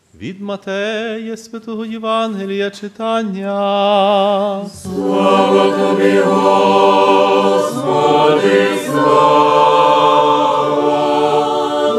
Від Матея Святого Євангелія читання. Слава Тобі, Господи, слава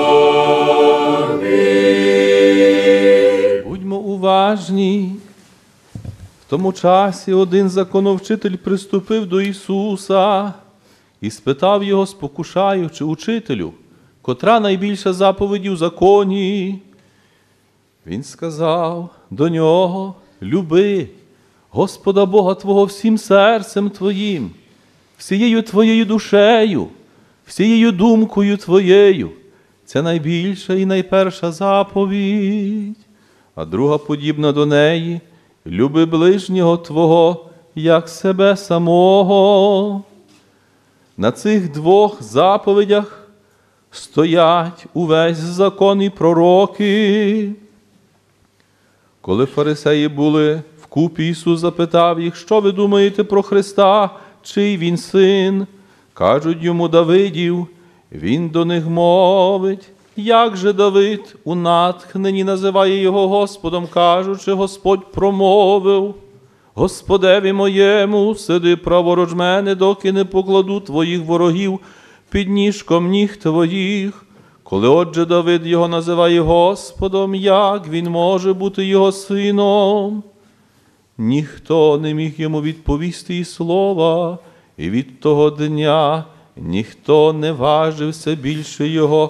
Тобі. Будьмо уважні. В тому часі один законовчитель приступив до Ісуса і спитав його, спокушаючи: «Учителю, котра найбільша заповідь у законі?» Він сказав до нього: «Люби Господа Бога Твого всім серцем Твоїм, всією Твоєю душею, всією думкою Твоєю». Це найбільша і найперша заповідь. А друга подібна до неї: «Люби ближнього Твого, як себе самого». На цих двох заповідях стоять увесь закон і пророки. Коли фарисеї були вкупі, Ісус запитав їх: «Що ви думаєте про Христа? Чий Він син?» Кажуть йому: «Давидів». Він до них мовить: «Як же Давид у натхненні називає його Господом, кажучи: Господь промовив: Господеві моєму, сиди праворуч мене, доки не покладу твоїх ворогів під ніжком ніг твоїх». Коли отже Давид його називає Господом, як він може бути його сином? Ніхто не міг йому відповісти і слова, і від того дня ніхто не важився більше його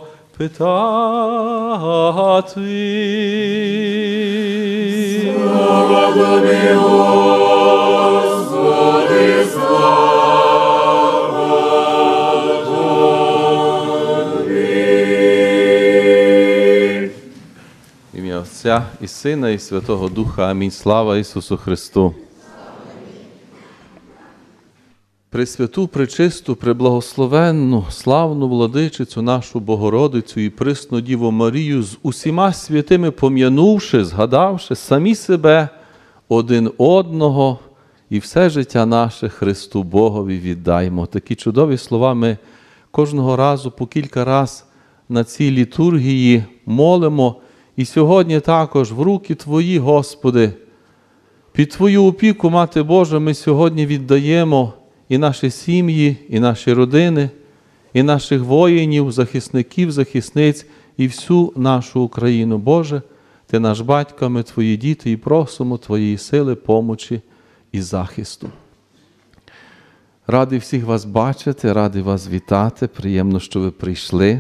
питати. Слава Тобі, Господи, слава Тобі. В ім'я Отця і Сина, і Святого Духа. Амінь. Слава Ісусу Христу. Пресвяту, пречисту, преблагословенну, славну владичицю нашу Богородицю і присну Діву Марію з усіма святими пом'янувши, згадавши самі себе, один одного і все життя наше Христу Богові віддаймо. Такі чудові слова ми кожного разу по кілька раз на цій літургії молимо. І сьогодні також в руки Твої, Господи, під Твою опіку, Мати Божа, ми сьогодні віддаємо і наші сім'ї, і наші родини, і наших воїнів, захисників, захисниць, і всю нашу Україну. Боже, Ти наш батько, ми Твої діти, і просимо Твоєї сили, помочі і захисту. Радий всіх вас бачити, радий вас вітати, приємно, що ви прийшли.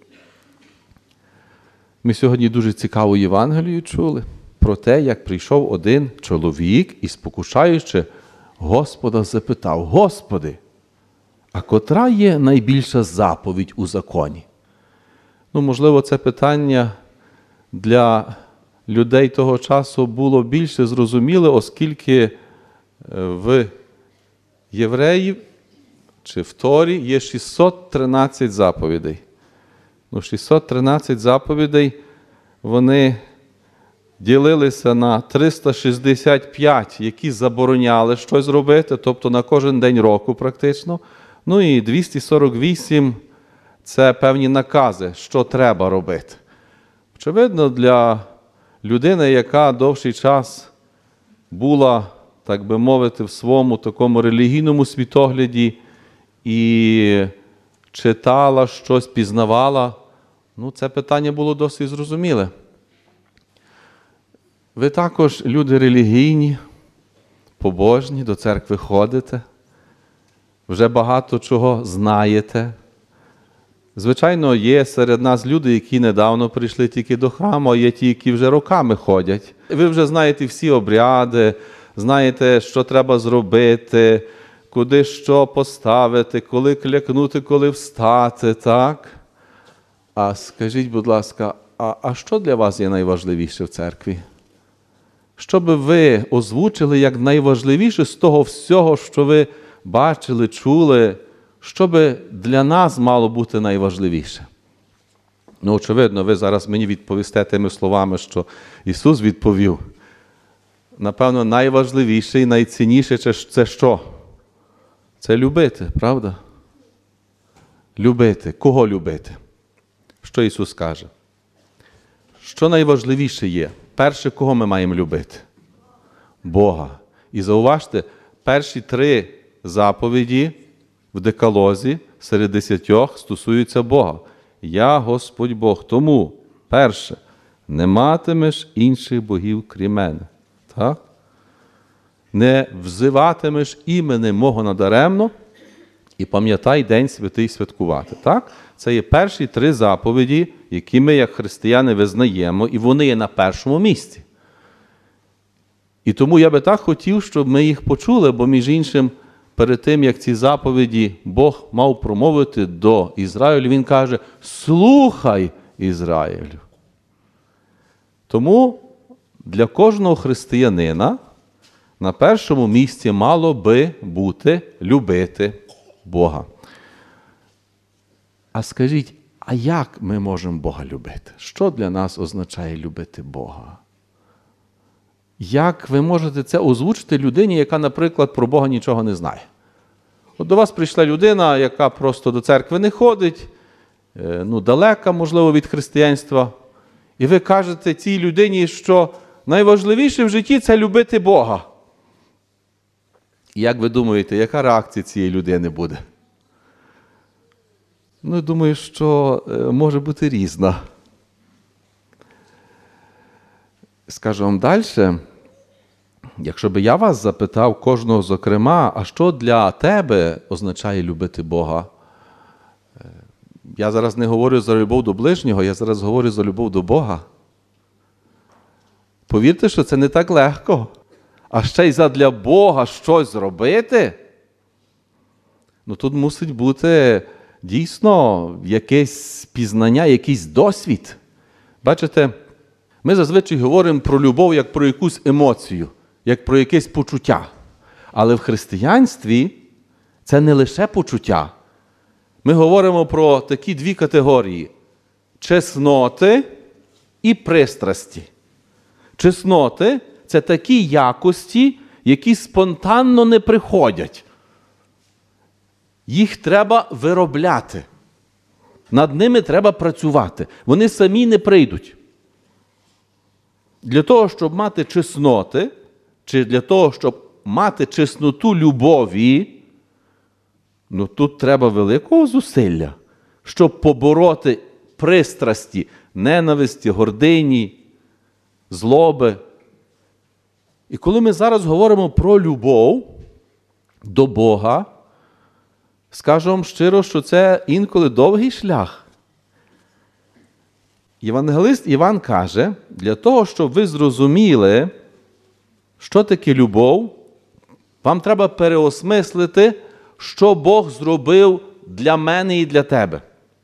Ми сьогодні дуже цікаву Євангелію чули про те, як прийшов один чоловік і, спокушаючи Господа, запитав: «Господи, а котра є найбільша заповідь у законі?» Можливо, це питання для людей того часу було більше зрозуміле, оскільки в євреїв чи в Торі є 613 заповідей. 613 заповідей, вони ділилися на 365, які забороняли щось робити, тобто на кожен день року практично. І 248 – це певні накази, що треба робити. Очевидно, для людини, яка довший час була, так би мовити, в своєму такому релігійному світогляді і читала щось, пізнавала, це питання було досить зрозуміле. Ви також люди релігійні, побожні, до церкви ходите, вже багато чого знаєте. Звичайно, є серед нас люди, які недавно прийшли тільки до храму, а є ті, які вже роками ходять. Ви вже знаєте всі обряди, знаєте, що треба зробити, куди що поставити, коли клякнути, коли встати, так? А скажіть, будь ласка, а що для вас є найважливіше в церкві? Що би ви озвучили як найважливіше з того всього, що ви бачили, чули, що би для нас мало бути найважливіше? Очевидно, ви зараз мені відповісте тими словами, що Ісус відповів. Напевно, найважливіше і найцінніше – це що? Це любити, правда? Любити. Кого любити? Що Ісус каже? що найважливіше є? Перше, кого ми маємо любити? Бога. І зауважте, перші 3 заповіді в Декалозі серед 10 стосуються Бога. Я Господь Бог. Тому, перше, не матимеш інших богів, крім мене. Так? Не взиватимеш імени мого надаремно і пам'ятай День Святий святкувати. Так? Це є перші 3 заповіді, які ми, як християни, визнаємо, і вони є на першому місці. І тому я би так хотів, щоб ми їх почули, бо, між іншим, перед тим, як ці заповіді Бог мав промовити до Ізраїлю, Він каже: «Слухай, Ізраїлю». Тому для кожного християнина на першому місці мало би бути любити Бога. А скажіть, а як ми можемо Бога любити? Що для нас означає любити Бога? Як ви можете це озвучити людині, яка, наприклад, про Бога нічого не знає? От до вас прийшла людина, яка просто до церкви не ходить, далека, можливо, від християнства, і ви кажете цій людині, що найважливіше в житті – це любити Бога. Як ви думаєте, яка реакція цієї людини буде? Думаю, що може бути різна. Скажу вам далі, якщо би я вас запитав, кожного зокрема, а що для тебе означає любити Бога? Я зараз не говорю за любов до ближнього, я зараз говорю за любов до Бога. Повірте, що це не так легко. А ще й задля Бога щось зробити? Тут мусить бути дійсно якесь пізнання, якийсь досвід. Бачите, ми зазвичай говоримо про любов як про якусь емоцію, як про якесь почуття. Але в християнстві це не лише почуття. Ми говоримо про такі 2 категорії – чесноти і пристрасті. Чесноти – це такі якості, які спонтанно не приходять. Їх треба виробляти. Над ними треба працювати. Вони самі не прийдуть. Для того, щоб мати чесноти, чи для того, щоб мати чесноту любові, тут треба великого зусилля, щоб побороти пристрасті, ненависті, гордині, злоби. І коли ми зараз говоримо про любов до Бога, скажу вам щиро, що це інколи довгий шлях. Євангелист Іван каже, для того, щоб ви зрозуміли, що таке любов, вам треба переосмислити, що Бог зробив для мене і для тебе.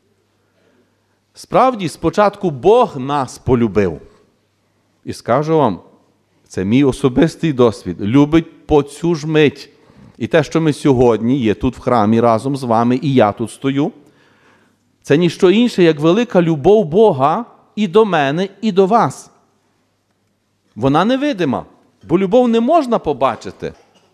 Справді, спочатку Бог нас полюбив. І скажу вам, це мій особистий досвід, любить по цю ж мить. І те, що ми сьогодні є тут в храмі разом з вами, і я тут стою, це ніщо інше, як велика любов Бога і до мене, і до вас. Вона невидима, бо любов не можна побачити.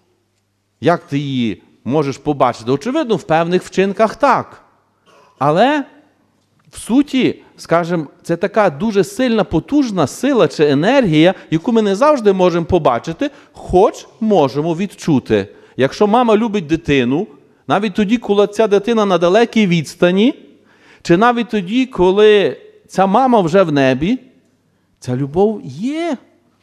Як ти її можеш побачити? Очевидно, в певних вчинках так. Але в суті, скажімо, це така дуже сильна, потужна сила чи енергія, яку ми не завжди можемо побачити, хоч можемо відчути. Якщо мама любить дитину, навіть тоді, коли ця дитина на далекій відстані, чи навіть тоді, коли ця мама вже в небі, ця любов є.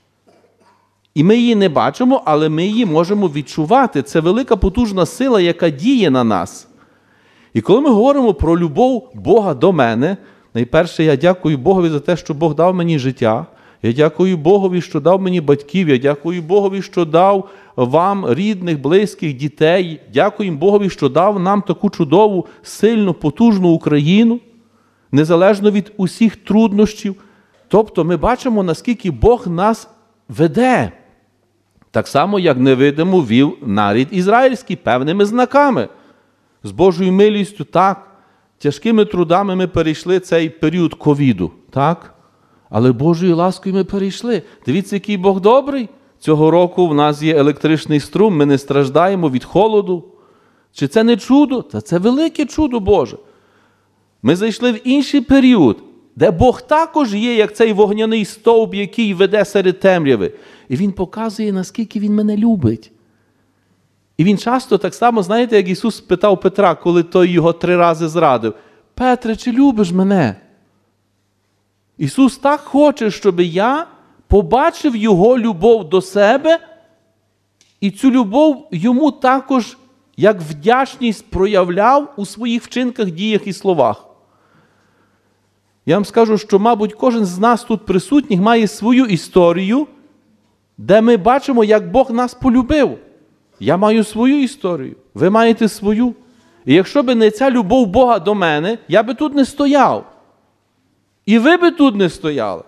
І ми її не бачимо, але ми її можемо відчувати. Це велика потужна сила, яка діє на нас. І коли ми говоримо про любов Бога до мене, найперше я дякую Богові за те, що Бог дав мені життя. Я дякую Богові, що дав мені батьків. Я дякую Богові, що дав вам рідних, близьких, дітей. Дякую Богові, що дав нам таку чудову, сильну, потужну Україну, незалежно від усіх труднощів. Тобто ми бачимо, наскільки Бог нас веде. Так само, як невидимо вів нарід ізраїльський певними знаками. З Божою милістю, так, тяжкими трудами ми перейшли цей період ковіду, так? Але Божою ласкою ми перейшли. Дивіться, який Бог добрий. Цього року в нас є електричний струм, ми не страждаємо від холоду. Чи це не чудо? Та це велике чудо Боже. Ми зайшли в інший період, де Бог також є, як цей вогняний стовп, який веде серед темряви. І Він показує, наскільки Він мене любить. І Він часто так само, знаєте, як Ісус спитав Петра, коли той його 3 рази зрадив: «Петре, чи любиш мене?» Ісус так хоче, щоб я побачив Його любов до себе, і цю любов Йому також, як вдячність, проявляв у своїх вчинках, діях і словах. Я вам скажу, що, мабуть, кожен з нас тут присутніх має свою історію, де ми бачимо, як Бог нас полюбив. Я маю свою історію, ви маєте свою. І якщо б не ця любов Бога до мене, я би тут не стояв. І ви би тут не стояли.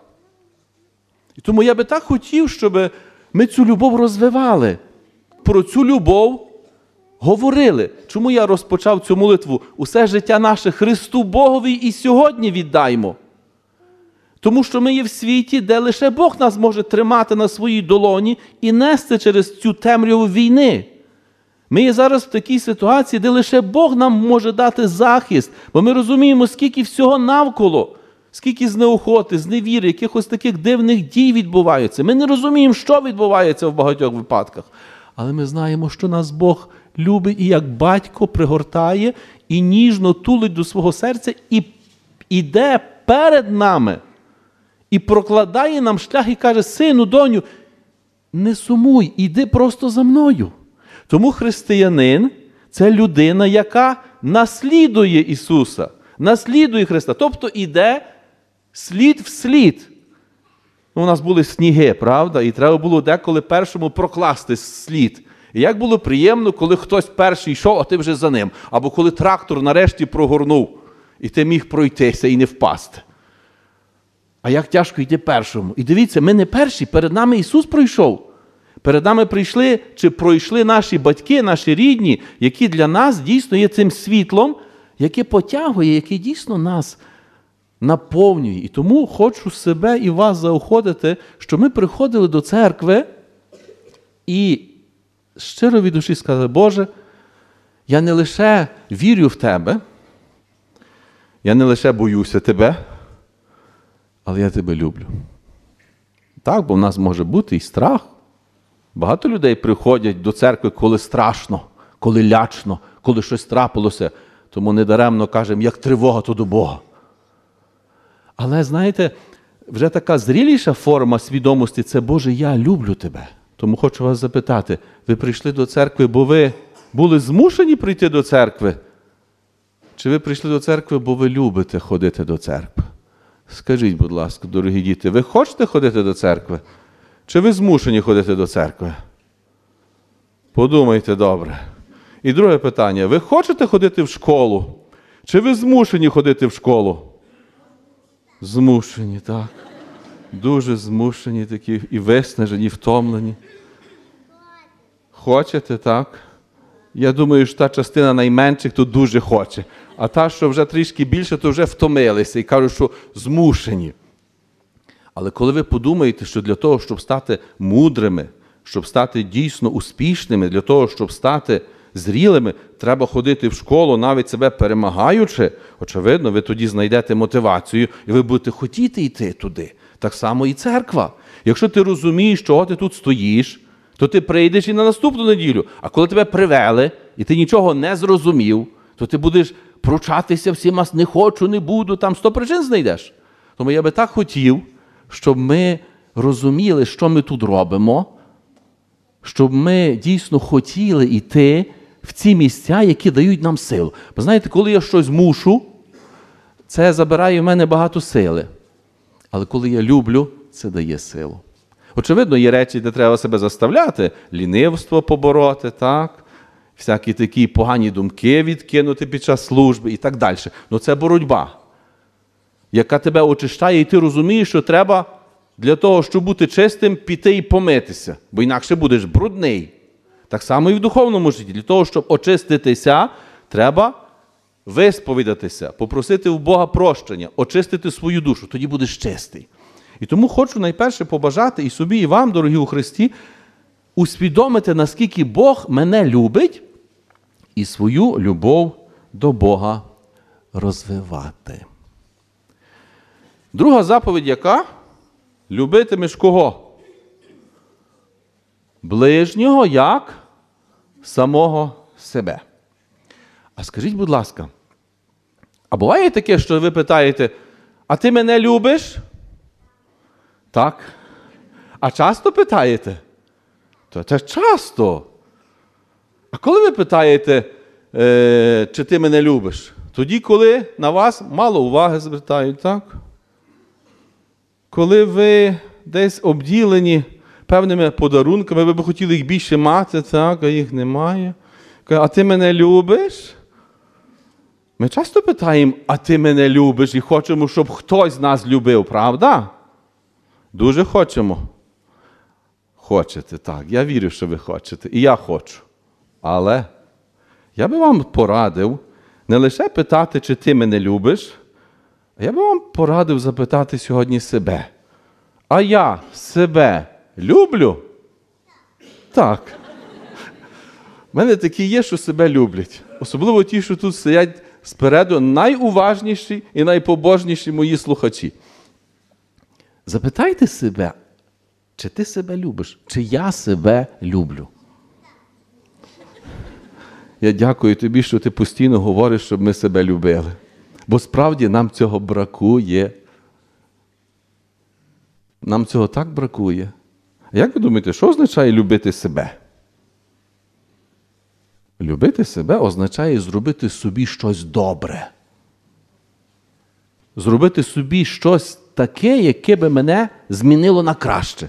І тому я би так хотів, щоб ми цю любов розвивали. Про цю любов говорили. Чому я розпочав цю молитву? Усе життя наше Христу Богові і сьогодні віддаймо. Тому що ми є в світі, де лише Бог нас може тримати на своїй долоні і нести через цю темряву війни. Ми є зараз в такій ситуації, де лише Бог нам може дати захист, бо ми розуміємо, скільки всього навколо, скільки знеохоти, зневіри, якихось таких дивних дій відбуваються. Ми не розуміємо, що відбувається в багатьох випадках. Але ми знаємо, що нас Бог любить і як батько пригортає і ніжно тулить до свого серця і йде перед нами. І прокладає нам шлях і каже: «Сину, доню, не сумуй, іди просто за мною». Тому християнин – це людина, яка наслідує Ісуса, наслідує Христа. Тобто іде слід в слід. У нас були сніги, правда? І треба було деколи першому прокласти слід. І як було приємно, коли хтось перший йшов, а ти вже за ним. Або коли трактор нарешті прогорнув, і ти міг пройтися і не впасти. А як тяжко йти першому. І дивіться, ми не перші, перед нами Ісус пройшов. Перед нами прийшли, чи пройшли наші батьки, наші рідні, які для нас дійсно є цим світлом, яке потягує, яке дійсно нас наповнює. І тому хочу себе і вас заохотити, що ми приходили до церкви і щиро від душі сказали: «Боже, я не лише вірю в Тебе, я не лише боюся Тебе, але я Тебе люблю». Так, бо в нас може бути і страх. Багато людей приходять до церкви, коли страшно, коли лячно, коли щось трапилося. Тому недаремно кажемо, як тривога, то до Бога. Але, знаєте, вже така зріліша форма свідомості – це: «Боже, я люблю Тебе». Тому хочу вас запитати, ви прийшли до церкви, бо ви були змушені прийти до церкви? Чи ви прийшли до церкви, бо ви любите ходити до церкви? Скажіть, будь ласка, дорогі діти, ви хочете ходити до церкви? Чи ви змушені ходити до церкви? Подумайте добре. І друге питання. Ви хочете ходити в школу? Чи ви змушені ходити в школу? Змушені, так. Дуже змушені такі, і виснажені, і втомлені. Хочете, так? Я думаю, що та частина найменших тут дуже хоче. А та, що вже трішки більше, то вже втомилися і кажуть, що змушені. Але коли ви подумаєте, що для того, щоб стати мудрими, щоб стати дійсно успішними, для того, щоб стати зрілими, треба ходити в школу, навіть себе перемагаючи, очевидно, ви тоді знайдете мотивацію, і ви будете хотіти йти туди. Так само і церква. Якщо ти розумієш, чого ти тут стоїш, то ти прийдеш і на наступну неділю. А коли тебе привели, і ти нічого не зрозумів, то ти будеш пручатися всіма: «Не хочу, не буду», там 100 причин знайдеш. Тому я би так хотів, щоб ми розуміли, що ми тут робимо, щоб ми дійсно хотіли йти в ці місця, які дають нам силу. Бо знаєте, коли я щось мушу, це забирає в мене багато сили. Але коли я люблю, це дає силу. Очевидно, є речі, де треба себе заставляти, лінивство побороти, так? Всякі такі погані думки відкинути під час служби і так далі. Ну це боротьба, яка тебе очищає, і ти розумієш, що треба для того, щоб бути чистим, піти і помитися, бо інакше будеш брудний. Так само і в духовному житті. Для того, щоб очиститися, треба висповідатися, попросити в Бога прощення, очистити свою душу, тоді будеш чистий. І тому хочу найперше побажати і собі, і вам, дорогі у Христі, усвідомити, наскільки Бог мене любить, і свою любов до Бога розвивати. Друга заповідь яка? Любитимеш кого? Ближнього як самого себе. А скажіть, будь ласка, а буває таке, що ви питаєте, а ти мене любиш? Так. А часто питаєте? Це часто. А коли ви питаєте, чи ти мене любиш? Тоді, коли на вас мало уваги звертають, так? Коли ви десь обділені певними подарунками, ви б хотіли їх більше мати, так, а їх немає. А ти мене любиш? Ми часто питаємо, а ти мене любиш, і хочемо, щоб хтось нас любив, правда? Дуже хочемо. Хочете, так. Я вірю, що ви хочете. І я хочу. Але я би вам порадив не лише питати, чи ти мене любиш, а я би вам порадив запитати сьогодні себе. А я себе люблю? Так. У мене такі є, що себе люблять. Особливо ті, що тут стоять спереду, найуважніші і найпобожніші мої слухачі. Запитайте себе, чи ти себе любиш, чи я себе люблю. Я дякую тобі, що ти постійно говориш, щоб ми себе любили. Бо справді нам цього бракує. Нам цього так бракує. А як ви думаєте, що означає любити себе? Любити себе означає зробити собі щось добре. Зробити собі щось таке, яке би мене змінило на краще.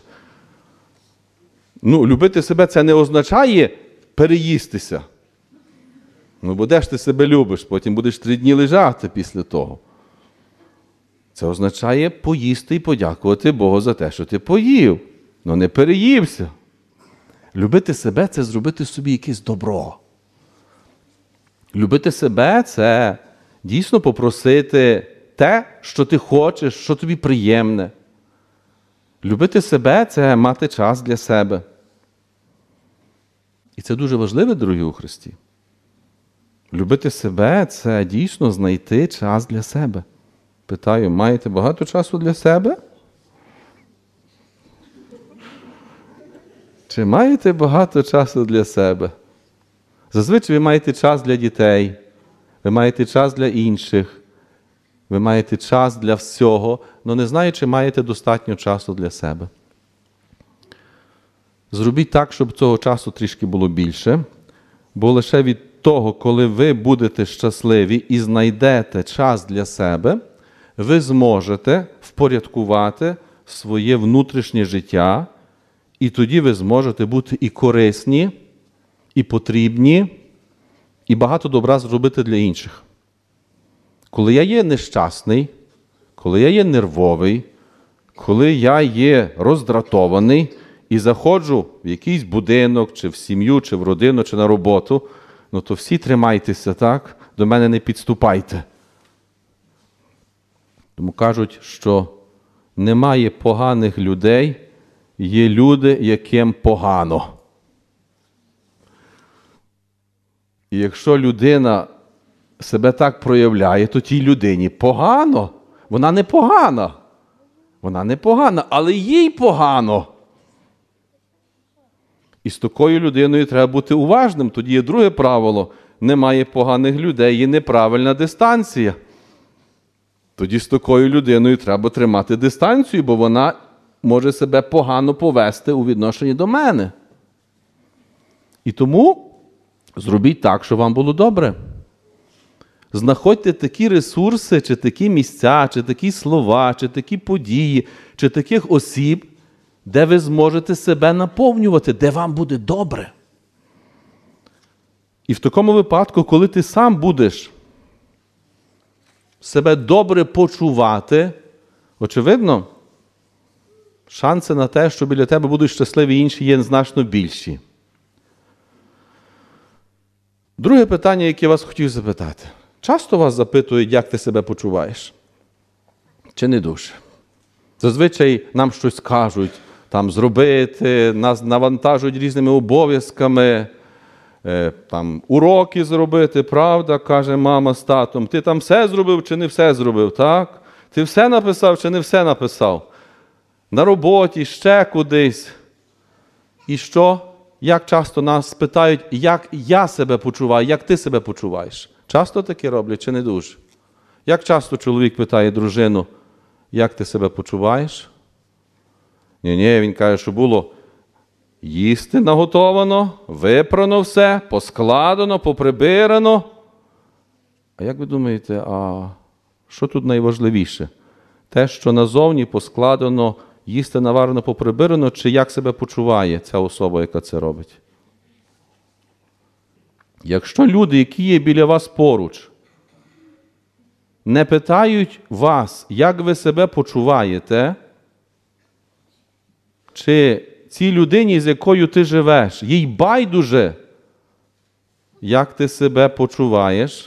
Любити себе – це не означає переїстися. Бо де ж ти себе любиш? Потім будеш 3 дні лежати після того. Це означає поїсти і подякувати Богу за те, що ти поїв. Не переївся. Любити себе – це зробити собі якесь добро. Любити себе – це дійсно попросити те, що ти хочеш, що тобі приємне. Любити себе – це мати час для себе. І це дуже важливо, дорогі у Христі. Любити себе – це дійсно знайти час для себе. Питаю, маєте багато часу для себе? Чи маєте багато часу для себе? Зазвичай ви маєте час для дітей, ви маєте час для інших, ви маєте час для всього, але не знаю, чи маєте достатньо часу для себе. Зробіть так, щоб цього часу трішки було більше, бо лише від того, коли ви будете щасливі і знайдете час для себе, ви зможете впорядкувати своє внутрішнє життя, і тоді ви зможете бути і корисні, і потрібні, і багато добра зробити для інших. Коли я є нещасний, коли я є нервовий, коли я є роздратований і заходжу в якийсь будинок, чи в сім'ю, чи в родину, чи на роботу, то всі тримайтеся, так? До мене не підступайте. Тому кажуть, що немає поганих людей, є люди, яким погано. І якщо людина себе так проявляє, то тій людині погано. Вона не погана. Вона не погана, але їй погано. І з такою людиною треба бути уважним. Тоді є друге правило. Немає поганих людей, є неправильна дистанція. Тоді з такою людиною треба тримати дистанцію, бо вона може себе погано повести у відношенні до мене. І тому зробіть так, щоб вам було добре. Знаходьте такі ресурси, чи такі місця, чи такі слова, чи такі події, чи таких осіб, де ви зможете себе наповнювати, де вам буде добре. І в такому випадку, коли ти сам будеш себе добре почувати, очевидно, шанси на те, що біля тебе будуть щасливі інші, є значно більші. Друге питання, яке я вас хотів запитати. Часто вас запитують, як ти себе почуваєш? Чи не дуже? Зазвичай нам щось кажуть, там зробити, нас навантажують різними обов'язками, там уроки зробити, правда, каже мама з татом. Ти там все зробив чи не все зробив, так? Ти все написав чи не все написав? На роботі, ще кудись. І що? Як часто нас питають, як я себе почуваю, як ти себе почуваєш? Часто таке роблять чи не дуже? Як часто чоловік питає дружину, як ти себе почуваєш? Ні, він каже, що було їсти наготовано, випрано все, поскладено, поприбирано. А як ви думаєте, а що тут найважливіше? Те, що назовні поскладено, їсти наварено, поприбирано, чи як себе почуває ця особа, яка це робить? Якщо люди, які є біля вас поруч, не питають вас, як ви себе почуваєте, чи цій людині, з якою ти живеш, їй байдуже, як ти себе почуваєш,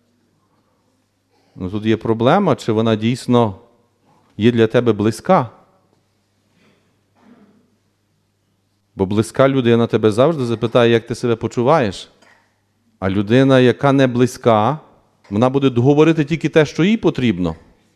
ну, тут є проблема, чи вона дійсно є для тебе близька. Бо близька людина тебе завжди запитає, як ти себе почуваєш. А людина, яка не близька, вона буде говорити тільки те, що їй потрібно.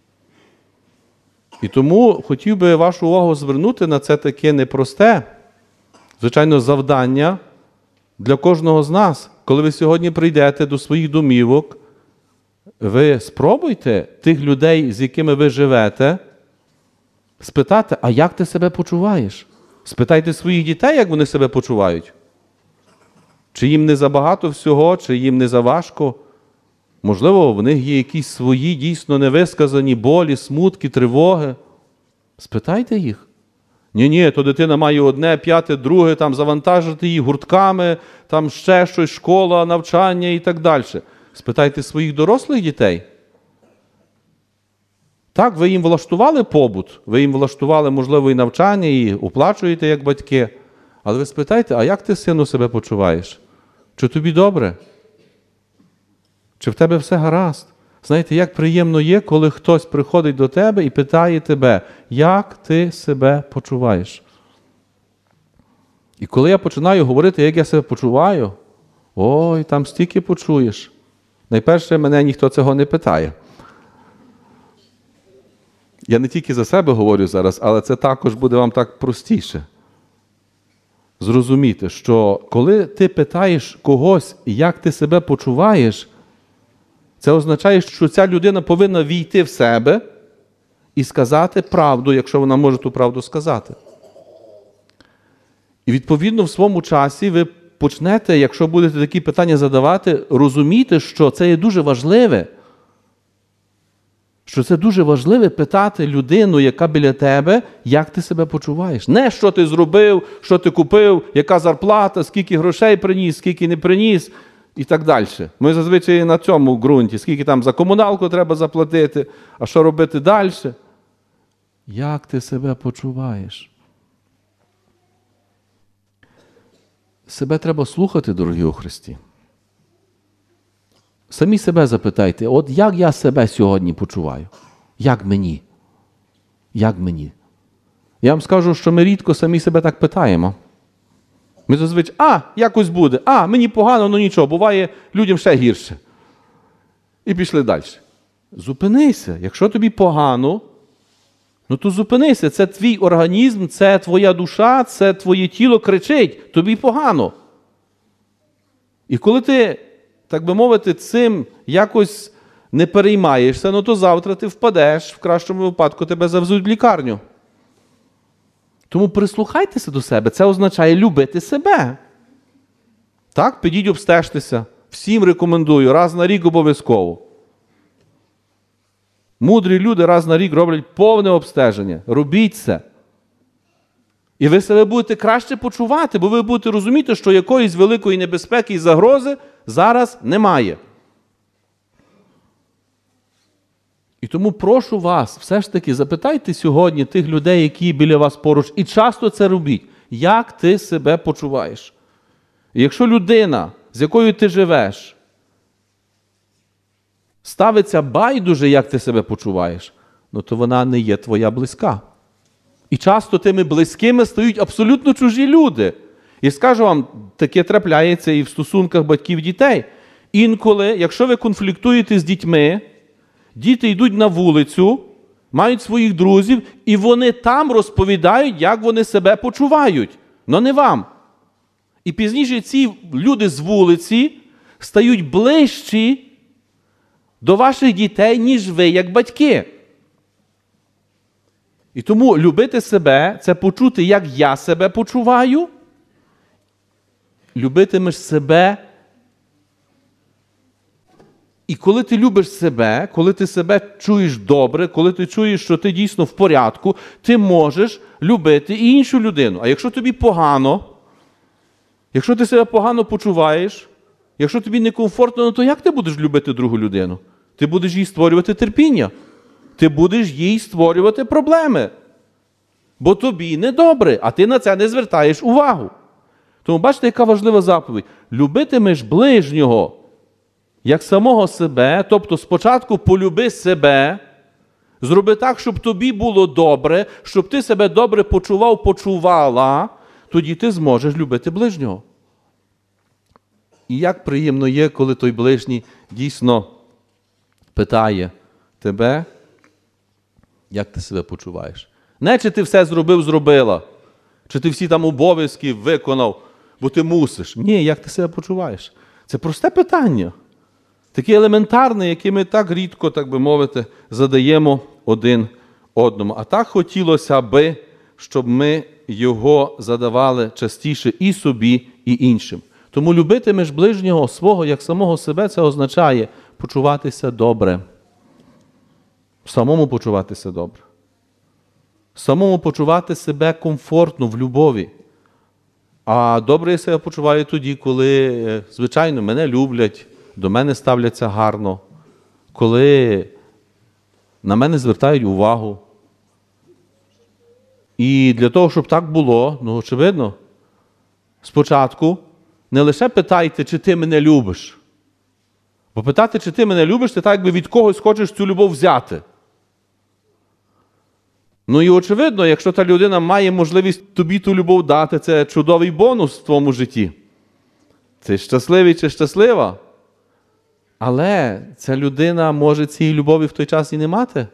І тому хотів би вашу увагу звернути на це таке непросте, звичайно, завдання для кожного з нас. Коли ви сьогодні прийдете до своїх домівок, ви спробуйте тих людей, з якими ви живете, спитати, а як ти себе почуваєш? Спитайте своїх дітей, як вони себе почувають. Чи їм не забагато всього, чи їм не заважко. Можливо, в них є якісь свої дійсно невисказані болі, смутки, тривоги. Спитайте їх. Ні, то дитина має одне, п'яте, друге, там завантажити її гуртками, там ще щось, школа, навчання і так далі. Спитайте своїх дорослих дітей. Так, ви їм влаштували побут, ви їм влаштували, можливо, і навчання, і оплачуєте як батьки. Але ви спитайте, а як ти, сину, себе почуваєш? Чи тобі добре? Чи в тебе все гаразд? Знаєте, як приємно є, коли хтось приходить до тебе і питає тебе, як ти себе почуваєш? І коли я починаю говорити, як я себе почуваю, ой, там стільки почуєш. Найперше, мене ніхто цього не питає. Я не тільки за себе говорю зараз, але це також буде вам так простіше. Зрозуміти, що коли ти питаєш когось, як ти себе почуваєш, це означає, що ця людина повинна війти в себе і сказати правду, якщо вона може ту правду сказати. І відповідно в своєму часі ви почнете, якщо будете такі питання задавати, розуміти, що це є дуже важливе. Що це дуже важливе питати людину, яка біля тебе, як ти себе почуваєш. Не що ти зробив, що ти купив, яка зарплата, скільки грошей приніс, скільки не приніс і так далі. Ми зазвичай на цьому ґрунті, скільки там за комуналку треба заплатити, а що робити далі. Як ти себе почуваєш? Себе треба слухати, дорогі у Христі. Самі себе запитайте, от як я себе сьогодні почуваю? Як мені? Як мені? Я вам скажу, що ми рідко самі себе так питаємо. Ми зазвичай, якось буде, мені погано, ну нічого, буває людям ще гірше. І пішли далі. Зупинися, якщо тобі погано, ну то зупинися, це твій організм, це твоя душа, це твоє тіло кричить, тобі погано. І коли ти, так би мовити, цим якось не переймаєшся, ну то завтра ти впадеш, в кращому випадку тебе завезуть в лікарню. Тому прислухайтеся до себе, це означає любити себе. Так, підіть обстежтеся. Всім рекомендую, раз на рік обов'язково. Мудрі люди раз на рік роблять повне обстеження. Робіть це. І ви себе будете краще почувати, бо ви будете розуміти, що якоїсь великої небезпеки і загрози зараз немає. І тому прошу вас, все ж таки, запитайте сьогодні тих людей, які біля вас поруч, і часто це робіть. Як ти себе почуваєш? І якщо людина, з якою ти живеш, ставиться байдуже, як ти себе почуваєш, ну то вона не є твоя близька. І часто тими близькими стають абсолютно чужі люди. І скажу вам, таке трапляється і в стосунках батьків-дітей. Інколи, якщо ви конфліктуєте з дітьми, діти йдуть на вулицю мають своїх друзів, і вони там розповідають, як вони себе почувають. Но не вам. І пізніше ці люди з вулиці стають ближчі до ваших дітей, ніж ви, як батьки. І тому любити себе – це почути, як я себе почуваю. Любитимеш себе. І коли ти любиш себе, коли ти себе чуєш добре, коли ти чуєш, що ти дійсно в порядку, ти можеш любити і іншу людину. А якщо тобі погано, якщо ти себе погано почуваєш, якщо тобі некомфортно, то як ти будеш любити другу людину? Ти будеш їй створювати терпіння. Ти будеш їй створювати проблеми. Бо тобі недобре, а ти на це не звертаєш увагу. Тому бачите, яка важлива заповідь. Любитимеш ближнього, як самого себе, тобто спочатку полюби себе, зроби так, щоб тобі було добре, щоб ти себе добре почував, почувала, тоді ти зможеш любити ближнього. І як приємно є, коли той ближній дійсно питає тебе, як ти себе почуваєш. Не чи ти все зробив, зробила, чи ти всі там обов'язки виконав, бо ти мусиш. Ні, як ти себе почуваєш. Це просте питання. Таке елементарне, яке ми так рідко, так би мовити, задаємо один одному. А так хотілося би, щоб ми його задавали частіше і собі, і іншим. Тому любитимеш ближнього свого, як самого себе, це означає почуватися добре. Самому почуватися добре. Самому почувати себе комфортно в любові. А добре я себе почуваю тоді, коли, звичайно, мене люблять, до мене ставляться гарно, коли на мене звертають увагу. І для того, щоб так було, очевидно, спочатку не лише питайте, чи ти мене любиш. Бо питати, чи ти мене любиш, ти так якби від когось хочеш цю любов взяти. І очевидно, якщо та людина має можливість тобі ту любов дати, це чудовий бонус в твоєму житті. Ти щасливий чи щаслива. Але ця людина може цієї любові в той час і не мати.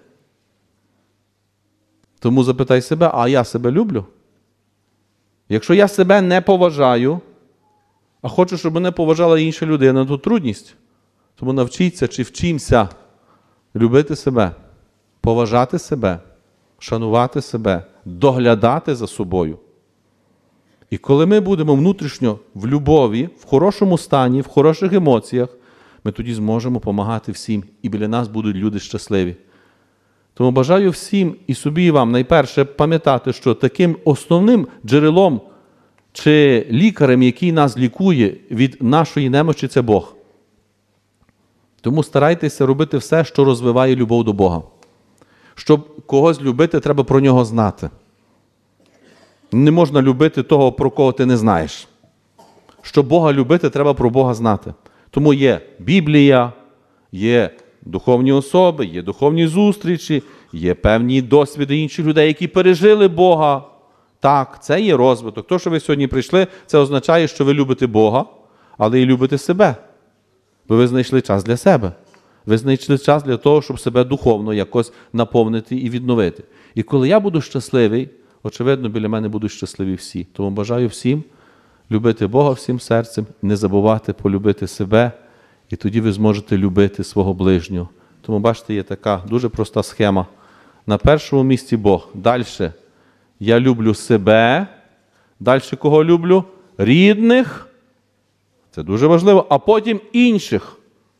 Тому запитай себе, а я себе люблю? Якщо я себе не поважаю, а хочу, щоб мене поважала інша людина, то трудність. Тому навчіться чи вчимося любити себе, поважати себе, шанувати себе, доглядати за собою. І коли ми будемо внутрішньо в любові, в хорошому стані, в хороших емоціях, ми тоді зможемо допомагати всім, і біля нас будуть люди щасливі. Тому бажаю всім і собі, і вам найперше пам'ятати, що таким основним джерелом чи лікарем, який нас лікує від нашої немочі, це Бог. Тому старайтеся робити все, що розвиває любов до Бога. Щоб когось любити, треба про нього знати. Не можна любити того, про кого ти не знаєш. Щоб Бога любити, треба про Бога знати. Тому є Біблія, є духовні особи, є духовні зустрічі, є певні досвіди інших людей, які пережили Бога. Так, це є розвиток. То, що ви сьогодні прийшли, це означає, що ви любите Бога, але і любите себе. Бо ви знайшли час для себе. Ви знайшли час для того, щоб себе духовно якось наповнити і відновити. І коли я буду щасливий, очевидно, біля мене будуть щасливі всі. Тому бажаю всім любити Бога всім серцем, не забувати полюбити себе, і тоді ви зможете любити свого ближнього. Тому, бачите, є така дуже проста схема. На першому місці Бог. Далі я люблю себе. Далі кого люблю? Рідних. Це дуже важливо. А потім інших.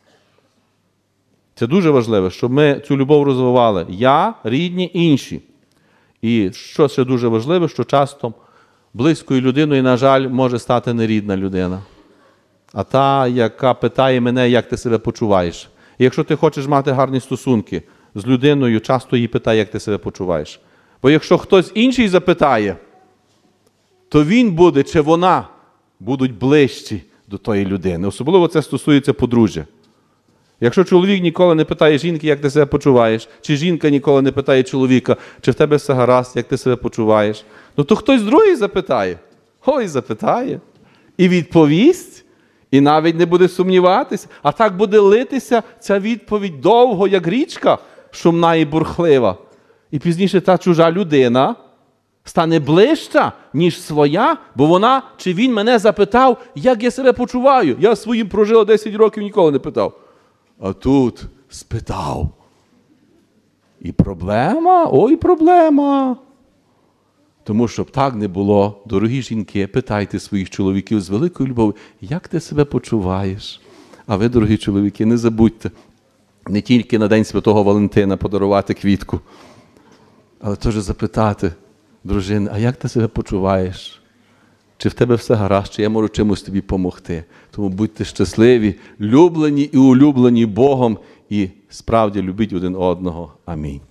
Це дуже важливо, щоб ми цю любов розвивали. Я, рідні, інші. І що ще дуже важливо, що часто близькою людиною, на жаль, може стати нерідна людина. А та, яка питає мене, як ти себе почуваєш. І якщо ти хочеш мати гарні стосунки з людиною, часто її питає, як ти себе почуваєш. Бо якщо хтось інший запитає, то він буде чи вона будуть ближчі до тої людини. Особливо це стосується подружжя. Якщо чоловік ніколи не питає жінки, як ти себе почуваєш, чи жінка ніколи не питає чоловіка, чи в тебе все гаразд, як ти себе почуваєш, то хтось другий запитає. Ой, запитає. І відповість, і навіть не буде сумніватися. А так буде литися ця відповідь довго, як річка, шумна і бурхлива. І пізніше та чужа людина стане ближча, ніж своя, бо вона чи він мене запитав, як я себе почуваю. Я своїм прожив 10 років, ніколи не питав. А тут спитав. І проблема, ой, проблема. Тому, щоб так не було, дорогі жінки, питайте своїх чоловіків з великою любов'ю, як ти себе почуваєш? А ви, дорогі чоловіки, не забудьте не тільки на День Святого Валентина подарувати квітку, але теж запитати, дружини, а як ти себе почуваєш? Чи в тебе все гаразд, чи я можу чимось тобі допомогти? Тому будьте щасливі, люблені і улюблені Богом, і справді любіть один одного. Амінь.